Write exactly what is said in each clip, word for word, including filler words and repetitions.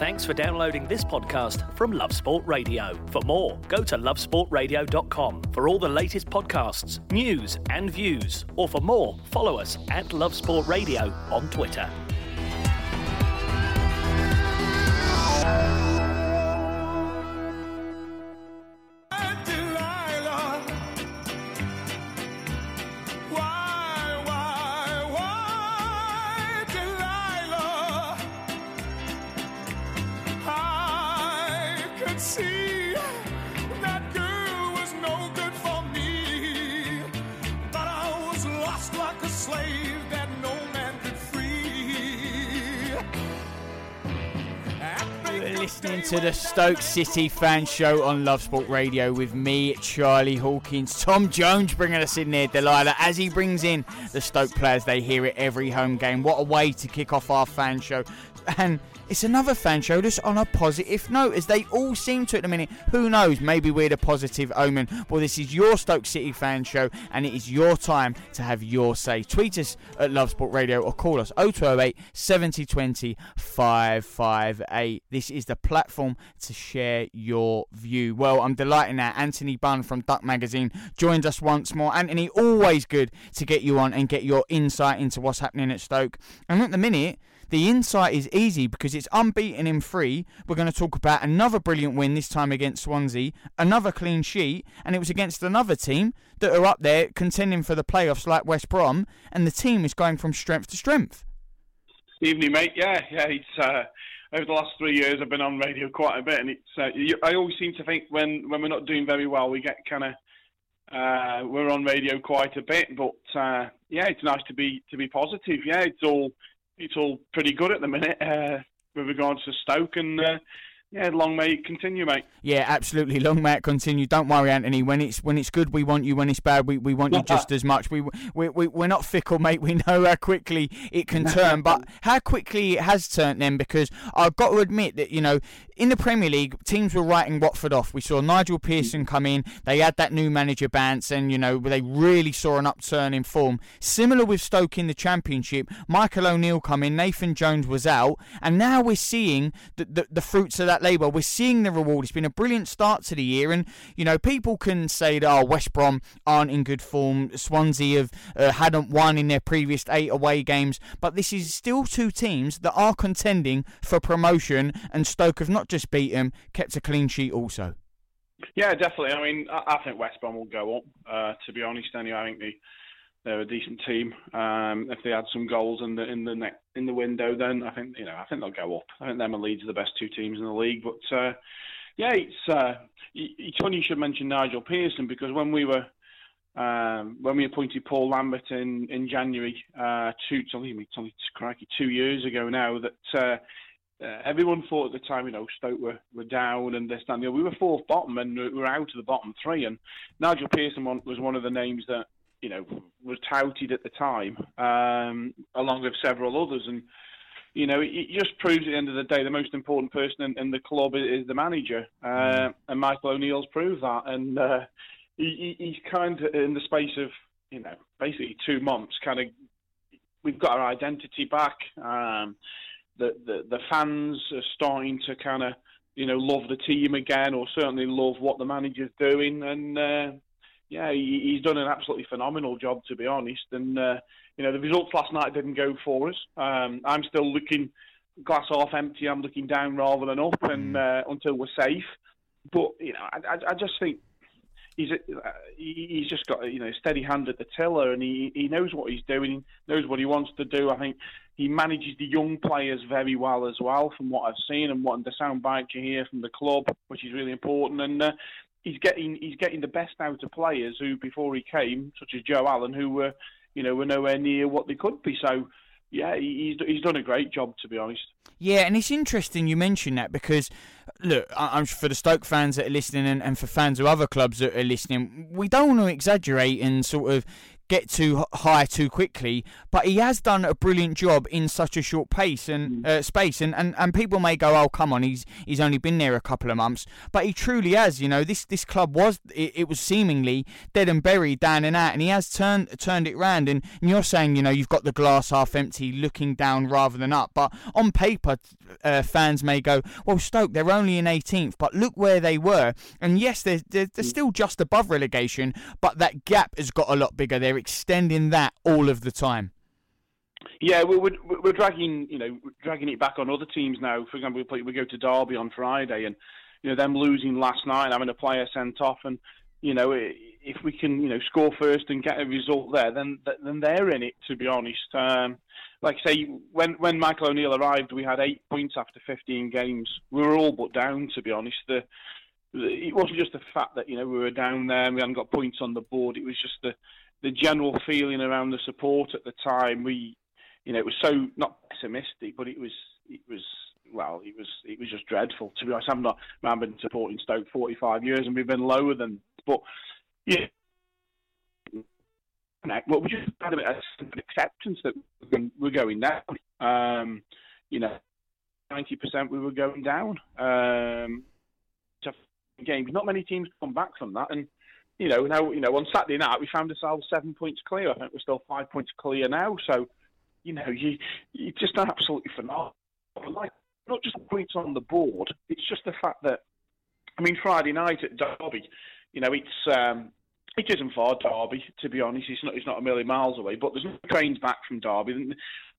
Thanks for downloading this podcast from Love Sport Radio. For more, go to love sport radio dot com for all the latest podcasts, news and views. Or for more, follow us at Love Sport Radio on Twitter. See, that girl was no good for me, but I was lost like a slave that no man could free. You're listening to the Stoke City Fan Show on Love Sport Radio with me, Charlie Hawkins. Tom Jones bringing us in there, Delilah, as he brings in the Stoke players. They hear it every home game. What a way to kick off our fan show. And it's another fan show that's on a positive note, as they all seem to at the minute. Who knows, maybe we're the positive omen. Well, this is your Stoke City fan show, and it is your time to have your say. Tweet us at Love Sport Radio or call us oh two oh eight, seven oh two oh, five five eight. This is the platform to share your view. Well, I'm delighted now. Anthony Bunn from Duck Magazine joins us once more. Anthony, always good to get you on and get your insight into what's happening at Stoke. And at the minute, the insight is easy because it's unbeaten in three. We're going to talk about another brilliant win, this time against Swansea, another clean sheet, and it was against another team that are up there contending for the playoffs like West Brom, and the team is going from strength to strength. Evening, mate. Yeah, yeah. It's uh, over the last three years I've been on radio quite a bit, and it's uh, you, I always seem to think when, when we're not doing very well, we get kind of uh, we're on radio quite a bit. But uh, yeah, it's nice to be to be positive. Yeah, it's all. It's all pretty good at the minute uh, with regards to Stoke, and uh, yeah, long may it continue, mate. Yeah, absolutely, long may it continue. Don't worry, Anthony. When it's when it's good, we want you. When it's bad, we, we want you just as much. We we we we're not fickle, mate. We know how quickly it can turn, but how quickly it has turned then. Because I've got to admit that, you know, in the Premier League, teams were writing Watford off. We saw Nigel Pearson come in. They had that new manager Bance, and you know they really saw an upturn in form. Similar with Stoke in the Championship. Michael O'Neill come in. Nathan Jones was out, and now we're seeing the the, the fruits of that labour. We're seeing the reward. It's been a brilliant start to the year, and you know people can say that oh, West Brom aren't in good form. Swansea have uh, hadn't won in their previous eight away games, but this is still two teams that are contending for promotion, and Stoke have not just beat them, kept a clean sheet also. Yeah, definitely. I mean, I, I think West Brom will go up. Uh, to be honest, anyway, I think they they're a decent team. Um, if they had some goals in the in the ne- in the window, then I think you know I think they'll go up. I think them and Leeds are the best two teams in the league. But uh, yeah, it's uh, it's funny you should mention Nigel Pearson, because when we were um, when we appointed Paul Lambert in in January, uh, two it's only, it's only crikey two years ago now, that uh, uh, everyone thought at the time, you know, Stoke were, were down and this and you know, we were fourth bottom and we were out of the bottom three, and Nigel Pearson was one of the names that, you know, was touted at the time, um, along with several others. And, you know, it, it just proves at the end of the day the most important person in, in the club is, is the manager. Uh, and Michael O'Neill's proved that. And uh, he, he's kind of, in the space of, you know, basically two months, kind of, we've got our identity back. Um, the, the, the fans are starting to kind of, you know, love the team again, or certainly love what the manager's doing. And, uh, Yeah, he, he's done an absolutely phenomenal job, to be honest. And, uh, you know, the results last night didn't go for us. Um, I'm still looking glass half empty. I'm looking down rather than up, and uh, until we're safe. But, you know, I, I just think he's a, he's just got, you know, a steady hand at the tiller, and he, he knows what he's doing, knows what he wants to do. I think he manages the young players very well as well, from what I've seen and what the sound bites you hear from the club, which is really important. And uh, He's getting he's getting the best out of players who, before he came, such as Joe Allen, who were, you know, were nowhere near what they could be. So, yeah, he's he's done a great job, to be honest. Yeah, and it's interesting you mention that, because, look, I'm for the Stoke fans that are listening, and, and for fans of other clubs that are listening, we don't want to exaggerate and sort of get too high too quickly. But he has done a brilliant job in such a short pace and uh, space. And, and, and people may go, oh, come on, he's he's only been there a couple of months. But he truly has. You know, this this club was, it, it was seemingly dead and buried, down and out. And he has turned turned it round. And, and you're saying, you know, you've got the glass half empty, looking down rather than up. But on paper, uh, fans may go, well, Stoke, they're only in eighteenth. But look where they were. And yes, they're, they're, they're still just above relegation. But that gap has got a lot bigger. They're extending that all of the time. Yeah, we're, we're we're dragging you know dragging it back on other teams now. For example, we play, we go to Derby on Friday, and you know them losing last night, having a player sent off, and you know if we can you know score first and get a result there, then then they're in it. To be honest, um, like I say, when when Michael O'Neill arrived, we had eight points after fifteen games. We were all but down. To be honest, the, the it wasn't just the fact that you know we were down there and we hadn't got points on the board. It was just the the general feeling around the support at the time. We You know, it was so not pessimistic, but it was, it was, well, it was, it was just dreadful. To be honest, I'm not, I've been supporting Stoke forty-five years, and we've been lower than, but yeah, well, we just had a bit of acceptance that we're going down. Um, you know, ninety percent we were going down. Um, games, not many teams come back from that, and you know, now you know on Saturday night we found ourselves seven points clear. I think we're still five points clear now, so. You know, you you just absolutely phenomenal. Like, not just points on the board. It's just the fact that, I mean, Friday night at Derby, you know, it's um, it isn't far, Derby. To be honest, it's not it's not a million miles away. But there's no trains back from Derby.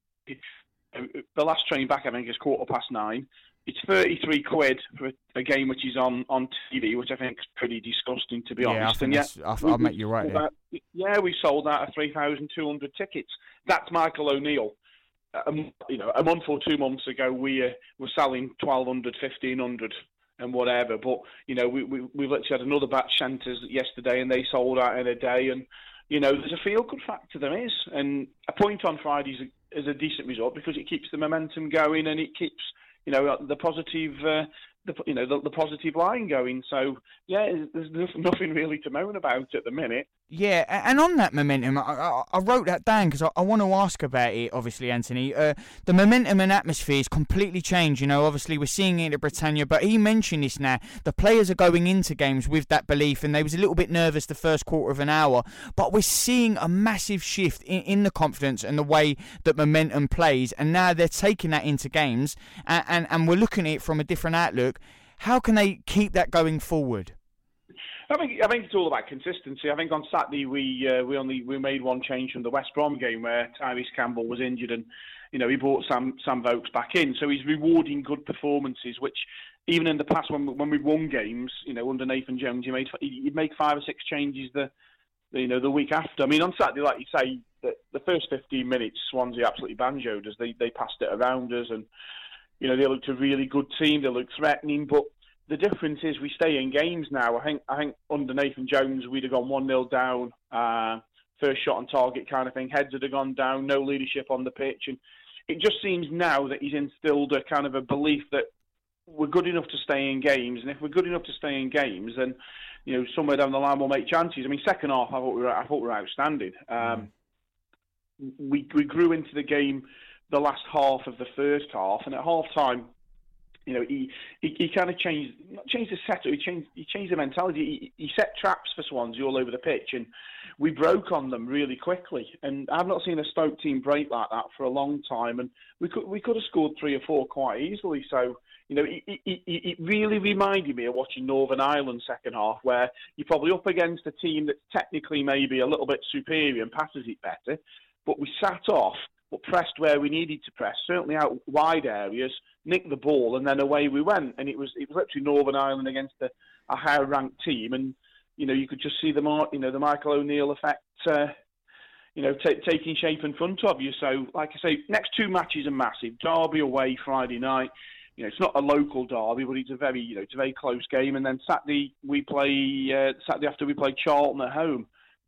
The last train back, I think, is quarter past nine. It's thirty-three quid for a, a game which is on, on T V, which I think is pretty disgusting, to be yeah, honest. I think and yeah, I'll, I'll make you right. Out, yeah, we sold out of three thousand two hundred tickets. That's Michael O'Neill. Um, you know, a month or two months ago, we uh, were selling twelve hundred, fifteen hundred and whatever. But, you know, we, we, we've actually had another batch sent us yesterday, and they sold out in a day. And, you know, there's a feel-good factor, there is. And a point on Friday is a, is a decent result because it keeps the momentum going and it keeps... You know the positive, uh, the you know the, the positive line going. So yeah, there's, there's nothing really to moan about at the minute. Yeah, and on that momentum, I, I, I wrote that down because I, I want to ask about it. Obviously, Anthony, uh, the momentum and atmosphere is completely changed. You know, obviously we're seeing it at Britannia, but he mentioned this now. The players are going into games with that belief, and they was a little bit nervous the first quarter of an hour, but we're seeing a massive shift in, in the confidence and the way that momentum plays, and now they're taking that into games, and, and, and we're looking at it from a different outlook. How can they keep that going forward? I think I think it's all about consistency. I think on Saturday we uh, we only we made one change from the West Brom game where Tyrese Campbell was injured, and you know he brought Sam Sam Vokes back in. So he's rewarding good performances, which even in the past when when we won games, you know under Nathan Jones, you made you'd make five or six changes the, the you know the week after. I mean on Saturday, like you say, the, the first fifteen minutes Swansea absolutely banjoed us. They they passed it around us, and you know they looked a really good team. They looked threatening, but the difference is we stay in games now. I think I think under Nathan Jones we'd have gone one nil down, uh, first shot on target kind of thing. Heads would have gone down, no leadership on the pitch, and it just seems now that he's instilled a kind of a belief that we're good enough to stay in games, and if we're good enough to stay in games, then you know somewhere down the line we'll make chances. I mean, second half I thought we were I thought we were outstanding. Um, we we grew into the game the last half of the first half, and at half time, you know, he, he, he kind of changed not changed the setup. He changed he changed the mentality. He, he set traps for Swansea all over the pitch, and we broke on them really quickly. And I've not seen a Stoke team break like that for a long time. And we could we could have scored three or four quite easily. So you know, it, it, it really reminded me of watching Northern Ireland second half, where you're probably up against a team that's technically maybe a little bit superior and passes it better, but we sat off, but pressed where we needed to press, certainly out wide areas, nicked the ball, and then away we went. And it was it was literally Northern Ireland against a, a higher ranked team, and you know you could just see the you know the Michael O'Neill effect, uh, you know t- taking shape in front of you. So, like I say, next two matches are massive. Derby away Friday night. You know, it's not a local derby, but it's a very, you know, it's a very close game. And then Saturday we play. Uh, Saturday after we play Charlton at home.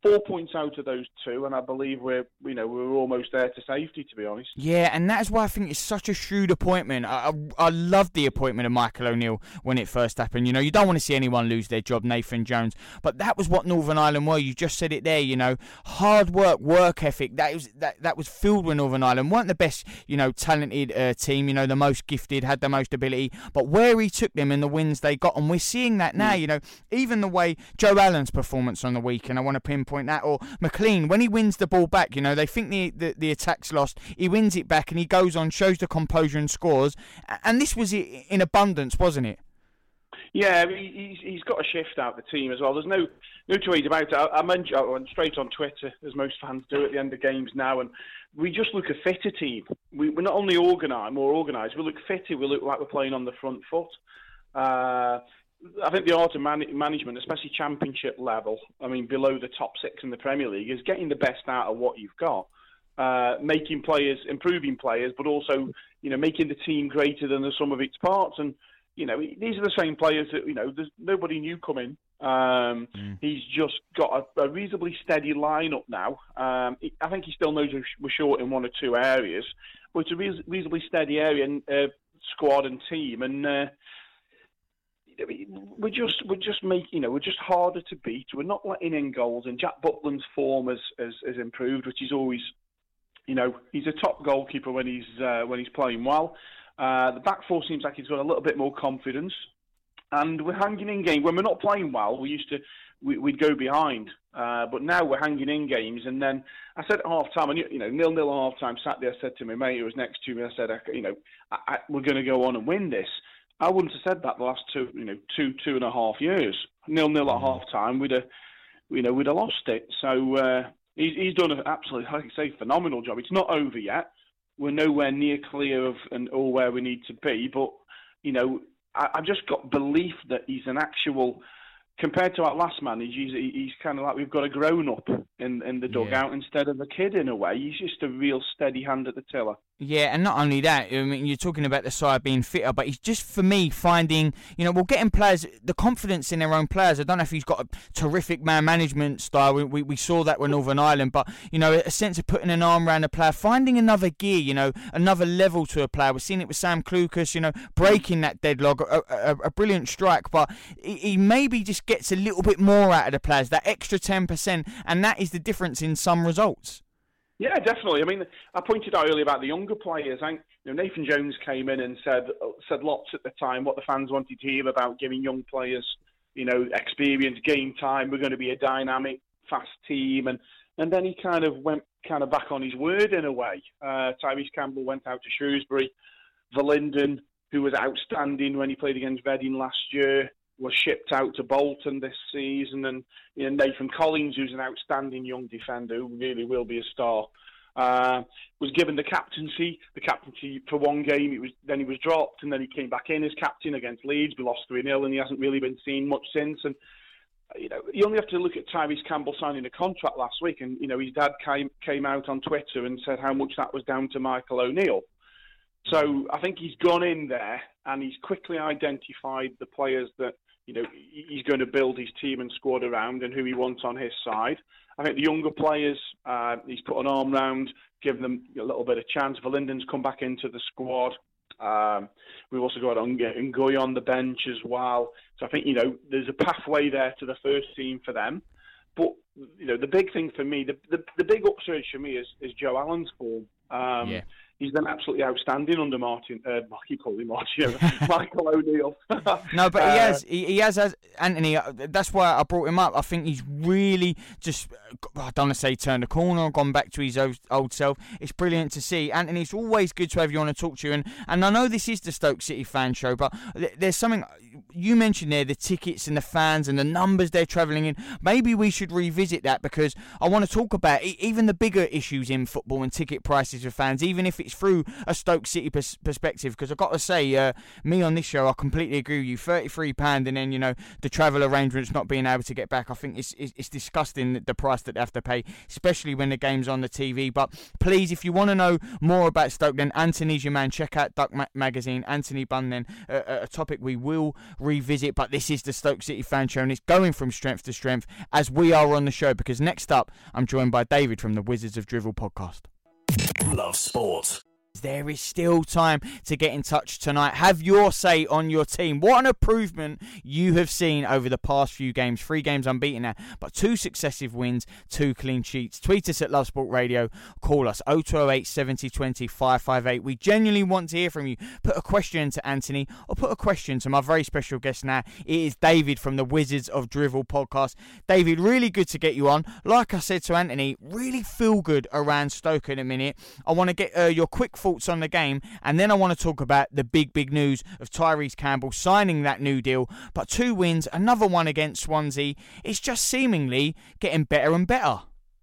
four points out of those two, and I believe we're, you know, we're almost there to safety, to be honest. Yeah, and that's why I think it's such a shrewd appointment. I, I, I loved the appointment of Michael O'Neill when it first happened. You know, you don't want to see anyone lose their job, Nathan Jones, but that was what Northern Ireland were. You just said it there. You know, hard work, work ethic. That was that that was filled with Northern Ireland. Weren't the best, you know, talented uh, team. You know, the most gifted, had the most ability, but where he took them and the wins they got, and we're seeing that now. Mm. You know, even the way Joe Allen's performance on the weekend, I want to pinpoint that, or McLean, when he wins the ball back, you know, they think the, the, the attack's lost, he wins it back and he goes on, shows the composure and scores, and this was in abundance, wasn't it? Yeah, he's, he's got to shift out the team as well. There's no no two ways about it. I, I mentioned I went straight on Twitter, as most fans do at the end of games now, and we just look a fitter team. We, we're not only organised, more organised, we look fitter, we look like we're playing on the front foot. Uh, I think the art of man- management, especially championship level, I mean, below the top six in the Premier League, is getting the best out of what you've got. Uh, making players, improving players, but also, you know, making the team greater than the sum of its parts. And, you know, these are the same players that, you know, there's nobody new coming. Um, mm. He's just got a, a reasonably steady lineup now. Um, I think he still knows we're short in one or two areas, but it's a re- reasonably steady area and uh, squad and team. And, uh, We're just, we're just making, you know, we're just harder to beat. We're not letting in goals, and Jack Butland's form has, has, has improved, which is always, you know, he's a top goalkeeper when he's uh, when he's playing well. Uh, the back four seems like he's got a little bit more confidence, and we're hanging in games. When we're not playing well, we used to we, we'd go behind, uh, but now we're hanging in games. And then I said at half time, and you know, nil nil at half time. Saturday, I said to my mate who was next to me, I said, you know, I, I, we're going to go on and win this. I wouldn't have said that the last two, you know, two, two and a half years. Nil nil at half time, we'd have, you know, we'd have lost it. So uh, he's, he's done an absolutely, like I say, phenomenal job. It's not over yet. We're nowhere near clear of and all where we need to be. But you know, I, I've just got belief that he's an actual. Compared to our last manager, he's, he's kind of like we've got a grown up in in the dugout yeah. instead of a kid in a way. He's just a real steady hand at the tiller. Yeah, and not only that, I mean, you're talking about the side being fitter, but he's just, for me, finding, you know, we're getting players, the confidence in their own players. I don't know if he's got a terrific man management style. We we, we saw that with Northern Ireland, but, you know, a sense of putting an arm around a player, finding another gear, you know, another level to a player. We're seeing it with Sam Clucas, you know, breaking that deadlock, a, a, a brilliant strike, but he, he maybe just gets a little bit more out of the players, that extra ten percent, and that is the difference in some results. Yeah, definitely. I mean, I pointed out earlier about the younger players. I, you know, Nathan Jones came in and said said lots at the time what the fans wanted to hear about giving young players, you know, experience, game time. We're going to be a dynamic, fast team, and and then he kind of went kind of back on his word in a way. Uh, Tyrese Campbell went out to Shrewsbury. Verlinden, who was outstanding when he played against Reading last year, was shipped out to Bolton this season, and you know, Nathan Collins, who's an outstanding young defender, who really will be a star, uh, was given the captaincy. The captaincy for one game, it was then he was dropped, and then he came back in as captain against Leeds. We lost three nil, and he hasn't really been seen much since. And you know, you only have to look at Tyrese Campbell signing a contract last week, and you know, his dad came came out on Twitter and said how much that was down to Michael O'Neill. So I think he's gone in there and he's quickly identified the players that, you know, he's going to build his team and squad around and who he wants on his side. I think the younger players, uh, he's put an arm round, given them a little bit of chance. Verlinden's come back into the squad. Um, we've also got Ngoy on the bench as well. So I think, you know, there's a pathway there to the first team for them. But, you know, the big thing for me, the the, the big upsurge for me is, is Joe Allen's form. Um, yeah. He's been absolutely outstanding under Martin. Uh, I keep calling him Martin. Michael O'Neill. No, but he has. He, he has, has. Anthony. That's why I brought him up. I think he's really just. I don't want to say turned the corner or gone back to his old, old self. It's brilliant to see, Anthony. It's always good to have you on to talk to you. And and I know this is the Stoke City fan show, but there's something you mentioned there: the tickets and the fans and the numbers they're travelling in. Maybe we should revisit that because I want to talk about even the bigger issues in football and ticket prices for fans, even if it's through a Stoke City pers- perspective, because I've got to say, uh, me on this show, I completely agree with you. thirty-three pounds and then, you know, the travel arrangements not being able to get back. I think it's, it's, it's disgusting, the price that they have to pay, especially when the game's on the T V. But please, if you want to know more about Stoke, then Anthony's your man. Check out Duck Ma- Magazine, Anthony Bunn, then uh, a topic we will revisit. But this is the Stoke City Fan Show, and it's going from strength to strength as we are on the show, because next up, I'm joined by David from the Wizards of Drivel podcast. Love Sport. There is still time to get in touch tonight. Have your say on your team. What an improvement you have seen over the past few games. Three games unbeaten now, but two successive wins, two clean sheets. Tweet us at Love Sport Radio. Call us oh two oh eight, seven oh two oh, five five eight. We genuinely want to hear from you. Put a question to Anthony or put a question to my very special guest now. It is David from the Wizards of Drivel podcast. David, really good to get you on. Like I said to Anthony, really feel good around Stoke in a minute. I want to get uh, your quick thoughts on the game, and then I want to talk about the big big news of Tyrese Campbell signing that new deal. But two wins, another one against Swansea, it's just seemingly getting better and better.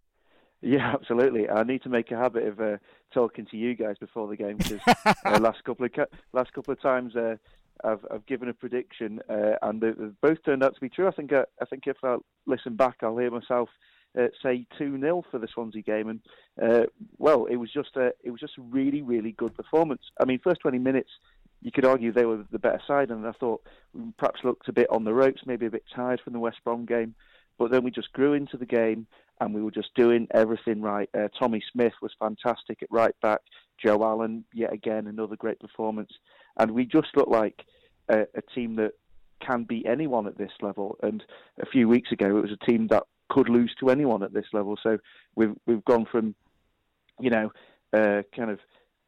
Yeah, absolutely. I need to make a habit of uh, talking to you guys before the game, because uh, last couple of last couple of times uh, I've I've given a prediction uh, and they've both turned out to be true. I think uh, I think if I listen back, I'll hear myself Uh, say two nil for the Swansea game, and uh, well, it was just a it was just a really really good performance. I mean, first twenty minutes, you could argue they were the better side, and I thought we perhaps looked a bit on the ropes, maybe a bit tired from the West Brom game, but then we just grew into the game and we were just doing everything right. Uh, Tommy Smith was fantastic at right back. Joe Allen, yet again, another great performance, and we just looked like a, a team that can beat anyone at this level. And a few weeks ago, it was a team that could lose to anyone at this level. So we've we've gone from, you know, uh, kind of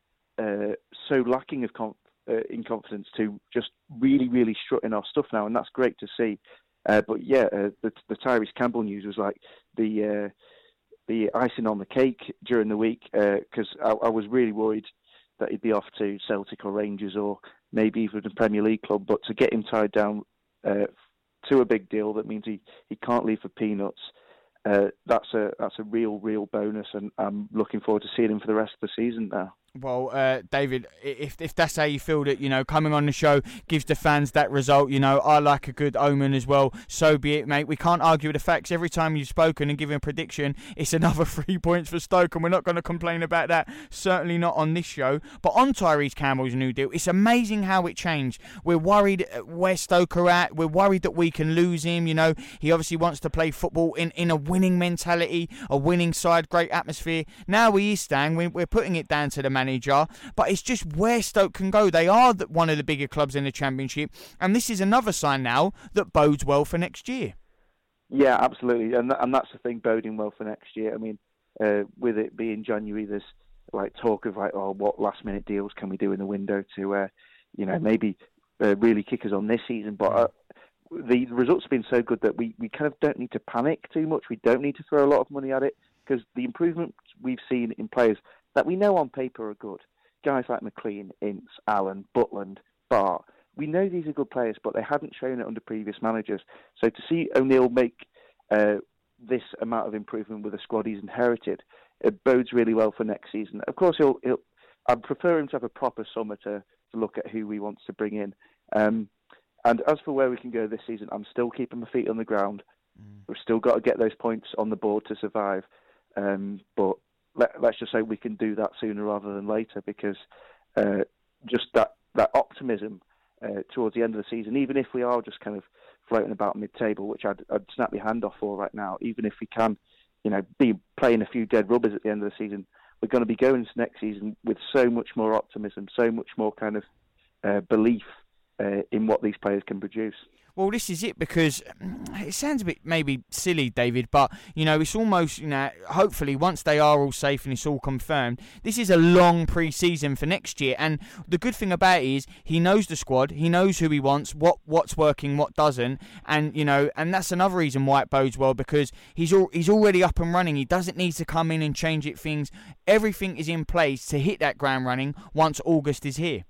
uh, so lacking of conf- uh, in confidence to just really, really strutting our stuff now, and that's great to see. Uh, but yeah, uh, the, the Tyrese Campbell news was like the uh, the icing on the cake during the week, because uh, I, I was really worried that he'd be off to Celtic or Rangers or maybe even a Premier League club. But to get him tied down Uh, to a big deal, that means he, he can't leave for peanuts. Uh, that's a that's a real real bonus, and I'm looking forward to seeing him for the rest of the season now. Well, uh, David, if if that's how you feel, that, you know, coming on the show gives the fans that result, you know, I like a good omen as well. So be it, mate. We can't argue with the facts. Every time you've spoken and given a prediction, it's another three points for Stoke, and we're not going to complain about that. Certainly not on this show. But on Tyrese Campbell's new deal, it's amazing how it changed. We're worried where Stoke are at. We're worried that we can lose him. You know, he obviously wants to play football in, in a winning mentality, a winning side, great atmosphere. Now we is staying. We're putting it down to the man. Manager, but it's just where Stoke can go. They are the, one of the bigger clubs in the Championship, and this is another sign now that bodes well for next year. Yeah, absolutely, and and that's the thing, boding well for next year. I mean, uh, with it being January, there's like talk of like, oh, what last minute deals can we do in the window to, uh, you know, maybe uh, really kick us on this season. But uh, the results have been so good that we, we kind of don't need to panic too much. We don't need to throw a lot of money at it, because the improvements we've seen in players that we know on paper are good. Guys like McLean, Ince, Allen, Butland, Bart. We know these are good players, but they hadn't shown it under previous managers. So to see O'Neill make uh, this amount of improvement with the squad he's inherited, it bodes really well for next season. Of course, he'll. he'll I'd prefer him to have a proper summer to, to look at who he wants to bring in. Um, and as for where we can go this season, I'm still keeping my feet on the ground. Mm. We've still got to get those points on the board to survive. Um, but Let, let's just say we can do that sooner rather than later, because uh, just that, that optimism uh, towards the end of the season, even if we are just kind of floating about mid-table, which I'd, I'd snap my hand off for right now, even if we can, you know, be playing a few dead rubbers at the end of the season, we're going to be going into next season with so much more optimism, so much more kind of uh, belief uh, in what these players can produce. Well, this is it, because it sounds a bit maybe silly, David, but, you know, it's almost, you know, hopefully once they are all safe and it's all confirmed, this is a long pre-season for next year. And the good thing about it is he knows the squad, he knows who he wants, what what's working, what doesn't, and, you know, and that's another reason why it bodes well, because he's all, he's already up and running. He doesn't need to come in and change it things. Everything is in place to hit that ground running once August is here.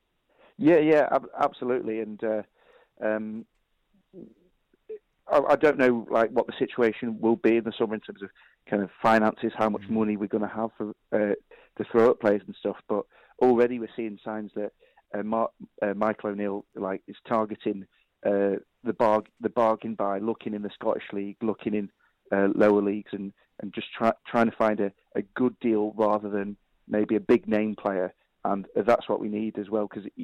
Yeah, yeah, ab- absolutely, and. Uh... Um, I, I don't know like what the situation will be in the summer in terms of kind of finances, how much money we're going to have for, uh, to throw up players and stuff. But already we're seeing signs that uh, Mar- uh, Michael O'Neill like is targeting uh, the bar the bargain by looking in the Scottish League, looking in uh, lower leagues, and and just try, trying to find a, a good deal rather than maybe a big name player. And that's what we need as well, because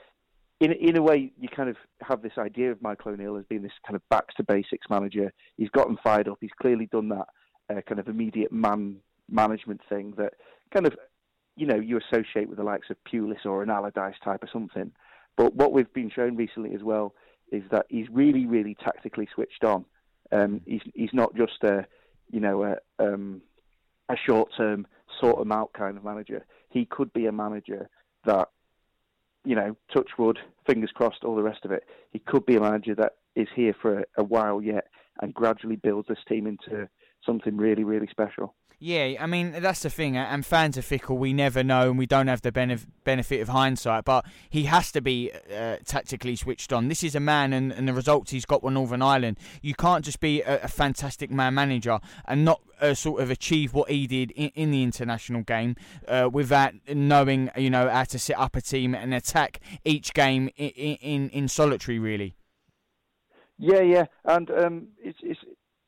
in in a way you kind of have this idea of Michael O'Neill as being this kind of back to basics manager. He's got them fired up. He's clearly done that uh, kind of immediate man management thing that kind of, you know, you associate with the likes of Pulis or an Allardyce type or something. But what we've been shown recently as well is that he's really, really tactically switched on. Um, he's he's not just a, you know, a um, a short term sort them out kind of manager. He could be a manager that, you know, touch wood, fingers crossed, all the rest of it. He could be a manager that is here for a, a while yet and gradually builds this team into something really, really special. Yeah, I mean, that's the thing, and fans are fickle. We never know, and we don't have the benef- benefit of hindsight, but he has to be uh, tactically switched on. This is a man, and, and the results he's got with Northern Ireland. You can't just be a, a fantastic man manager and not uh, sort of achieve what he did in, in the international game uh, without knowing, you know, how to set up a team and attack each game in, in, in solitary, really. Yeah, yeah, and um, it's it's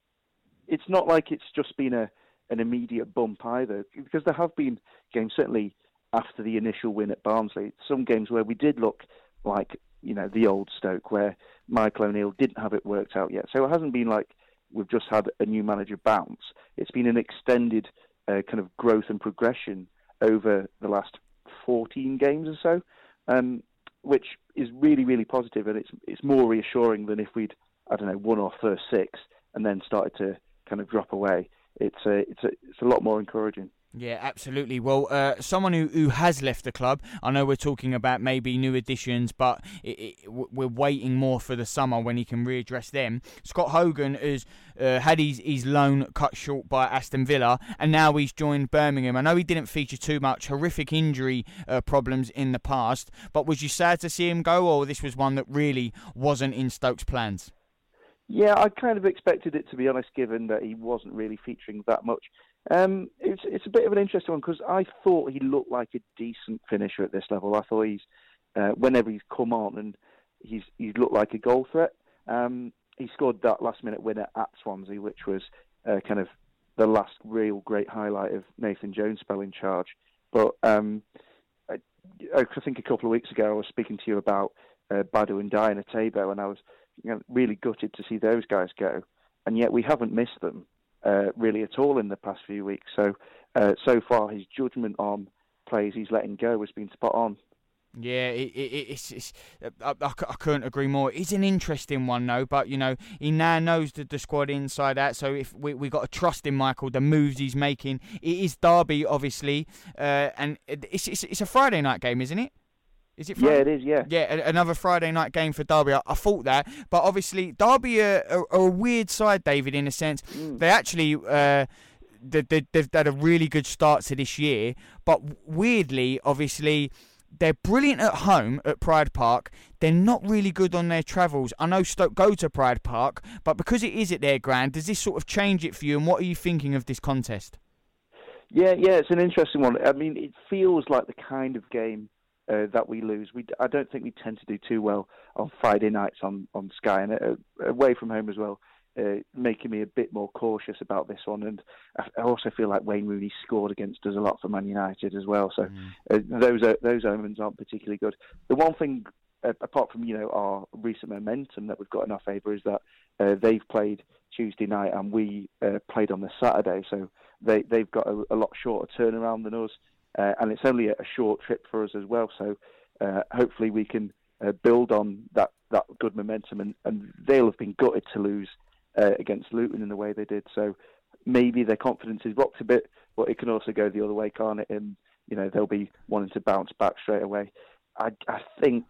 it's not like it's just been a an immediate bump either, because there have been games, certainly after the initial win at Barnsley, some games where we did look like, you know, the old Stoke, where Michael O'Neill didn't have it worked out yet. So it hasn't been like we've just had a new manager bounce. It's been an extended uh, kind of growth and progression over the last fourteen games or so, um, which is really, really positive, and it's it's more reassuring than if we'd, I don't know, won our first six and then started to kind of drop away. It's a, it's a, it's a lot more encouraging. Yeah, absolutely. Well, uh, someone who, who has left the club, I know we're talking about maybe new additions, but it, it, we're waiting more for the summer when he can readdress them. Scott Hogan has uh, had his, his loan cut short by Aston Villa, and now he's joined Birmingham. I know he didn't feature too much, horrific injury uh, problems in the past, but was you sad to see him go, or this was one that really wasn't in Stoke's plans? Yeah, I kind of expected it, to be honest, given that he wasn't really featuring that much. Um, it's it's a bit of an interesting one, because I thought he looked like a decent finisher at this level. I thought he's, uh, whenever he's come on, and he's he's looked like a goal threat. Um, he scored that last-minute winner at Swansea, which was uh, kind of the last real great highlight of Nathan Jones' spell in charge. But um, I, I think a couple of weeks ago I was speaking to you about uh, Badu and Ndiaye and Etebo, and I was, you know, really gutted to see those guys go, and yet we haven't missed them uh, really at all in the past few weeks. So, uh, so far his judgment on players he's letting go has been spot on. Yeah, it, it, it's, it's I, I, I couldn't agree more. It's an interesting one, though, but, you know, he now knows the, the squad inside out, so if we we got to trust in Michael, the moves he's making. It is Derby, obviously, uh, and it's, it's it's a Friday night game, isn't it? Is it Friday? Yeah, it is, yeah. Yeah, another Friday night game for Derby. I, I thought that. But obviously, Derby are, are, are a weird side, David, in a sense. Mm. They actually, uh, they, they, they've had a really good start to this year. But weirdly, obviously, they're brilliant at home at Pride Park. They're not really good on their travels. I know Stoke go to Pride Park, but because it is at their ground, does this sort of change it for you? And what are you thinking of this contest? Yeah, yeah, it's an interesting one. I mean, it feels like the kind of game Uh, that we lose. We, I don't think we tend to do too well on Friday nights on, on Sky, and uh, away from home as well, uh, making me a bit more cautious about this one. And I, I also feel like Wayne Rooney scored against us a lot for Man United as well, so mm. uh, those uh, those omens aren't particularly good. The one thing, uh, apart from, you know, our recent momentum that we've got in our favour, is that uh, they've played Tuesday night and we uh, played on the Saturday, so they, they've got a, a lot shorter turnaround than us. Uh, and it's only a, a short trip for us as well, so uh, hopefully we can uh, build on that, that good momentum, and, and they'll have been gutted to lose uh, against Luton in the way they did, so maybe their confidence is rocked a bit, but it can also go the other way, can't it? And, you know, they'll be wanting to bounce back straight away. I, I think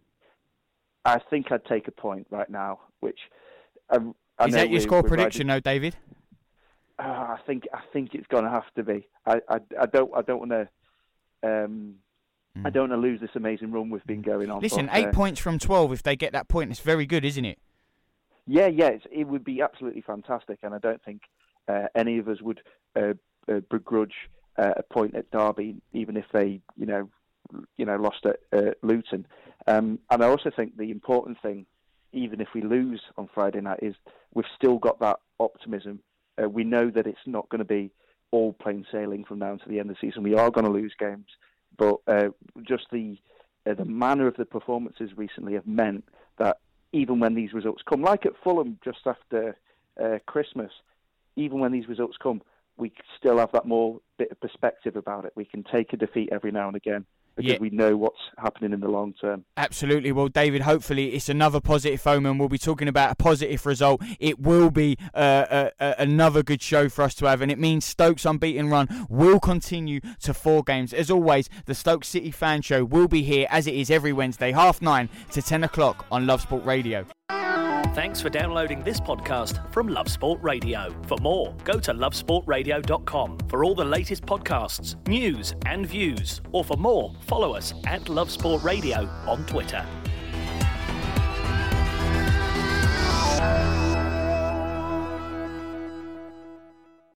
I think I'd take a point right now, which I, I is know that your we, score prediction, though, David? Uh, I think I think it's going to have to be. I, I, I don't I don't want to um, mm. I don't want to lose this amazing run we've been going on. Listen, but, eight uh, points from twelve. If they get that point, it's very good, isn't it? Yeah, yeah, it's, it would be absolutely fantastic, and I don't think uh, any of us would uh, uh, begrudge uh, a point at Derby, even if they, you know, you know, lost at uh, Luton. Um, and I also think the important thing, even if we lose on Friday night, is we've still got that optimism. Uh, we know that it's not going to be all plain sailing from now to the end of the season. We are going to lose games, but uh, just the uh, the manner of the performances recently have meant that even when these results come, like at Fulham just after uh, Christmas, even when these results come, we still have that more bit of perspective about it. We can take a defeat every now and again, because yeah. we know what's happening in the long term. Absolutely. Well, David, hopefully it's another positive omen. We'll be talking about a positive result. It will be uh, a, a, another good show for us to have, and it means Stoke's unbeaten run will continue to four games. As always, the Stoke City Fan Show will be here, as it is every Wednesday, half nine to ten o'clock on Love Sport Radio. Thanks for downloading this podcast from Love Sport Radio. For more, go to love sport radio dot com for all the latest podcasts, news and views. Or for more, follow us at Love Sport Radio on Twitter.